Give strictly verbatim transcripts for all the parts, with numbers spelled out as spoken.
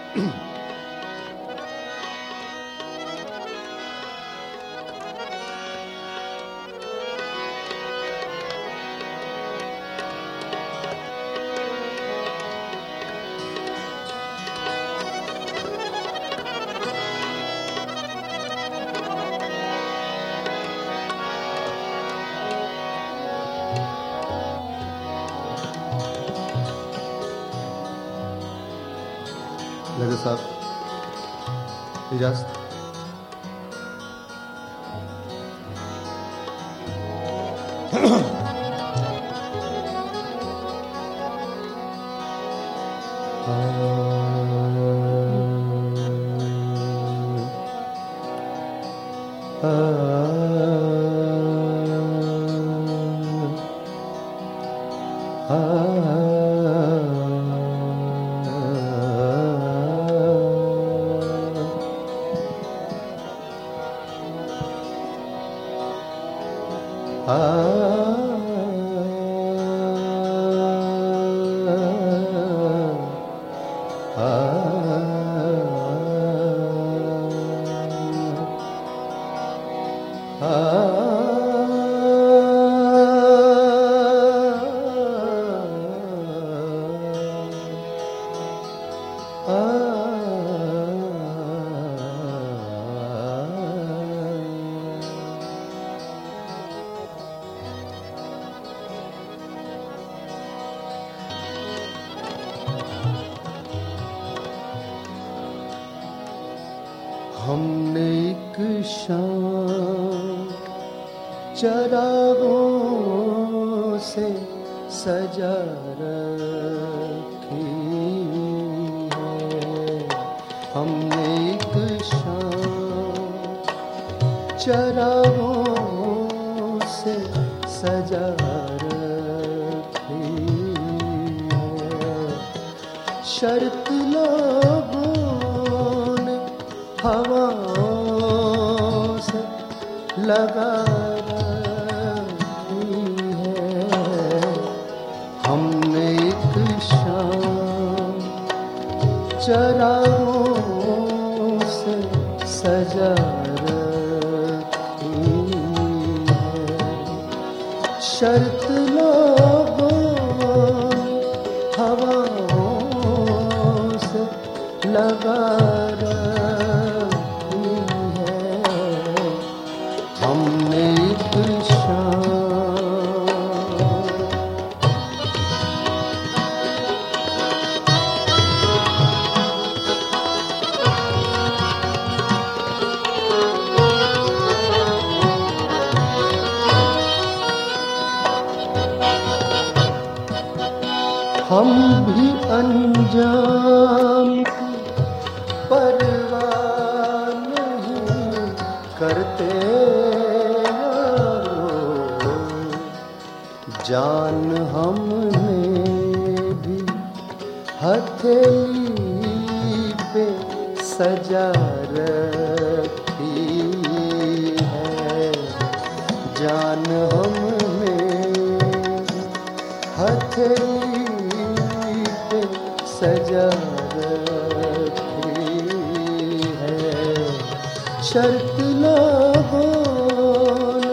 लगे साहब इजाजत। हमने एक शाम चरागों से सजा रखी है। हमने एक शाम चरागों से सजा रखी है। शर्त लोगों ने हवाओं से लगा रखी है। हमने एक शाम चरागों से सजा रखी है। शर्त लोगों ने हवाओं से लगा हम भी अंजाम की परवाह नहीं करते। जान हमने भी हथेली पे सजा रखी है। जान हमने हथेली सजा रखी है। शर्त लोगों ने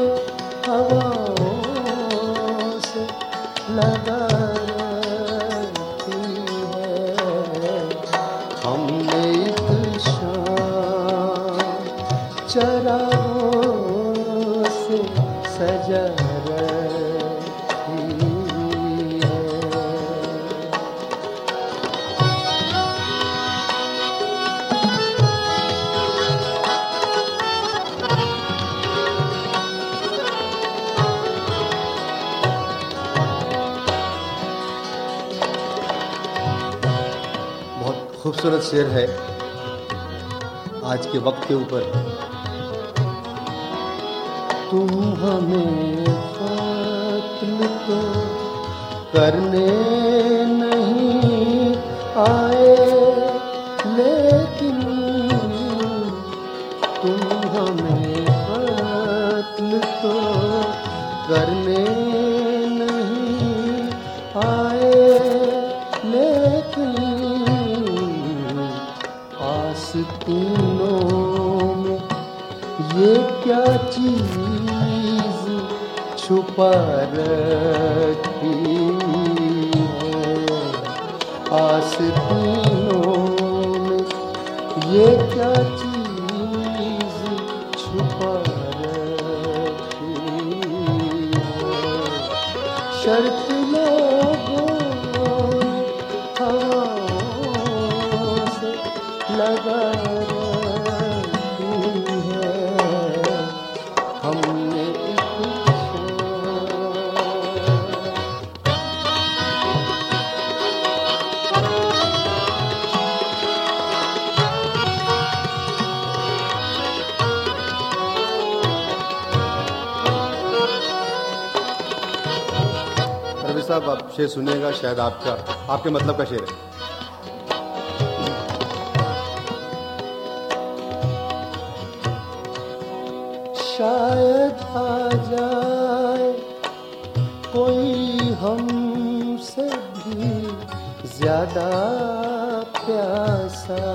हवाओं से लगा रखी है। हमने एक शाम चरागों से सजा खूबसूरत शेर है आज के वक्त के ऊपर। तुम हमें कत्ल तो करने नहीं आए, लेकिन तुम हमें कत्ल तो करने नहीं आए, लेकिन आस्तीनों में ये क्या चीज छुपा रखी है। आस्तीनों में ये क्या चीज छुपा रखी है। शर्त लोगों ने हवाओं से लगा रखी है। हमने रवि साहब, आप शेर सुनिएगा, शायद आपका आपके मतलब का शेर है। शायद आ जाए कोई हमसे भी ज्यादा प्यासा,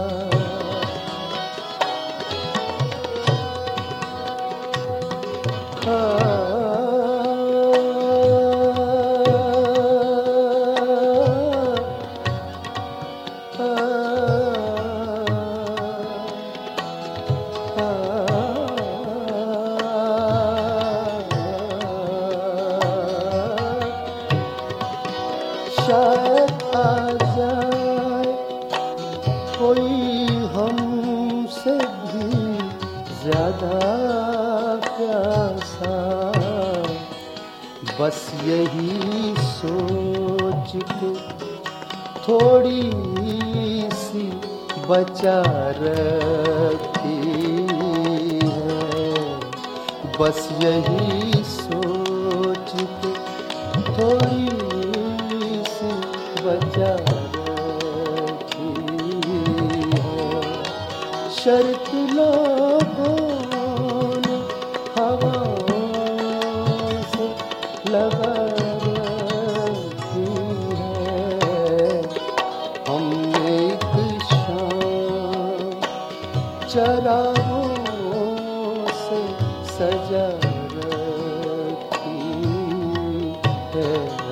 शायद आ जाए कोई हमसे भी ज्यादा प्यासा। बस यही सोच के थोड़ी सी बचा रखी है। बस यही सोच के थोड़ी बचा रखी है। शर्त लोगों ने हवाओं से लगा रखी है। हमने एक शाम चरागों से सजा रखी है।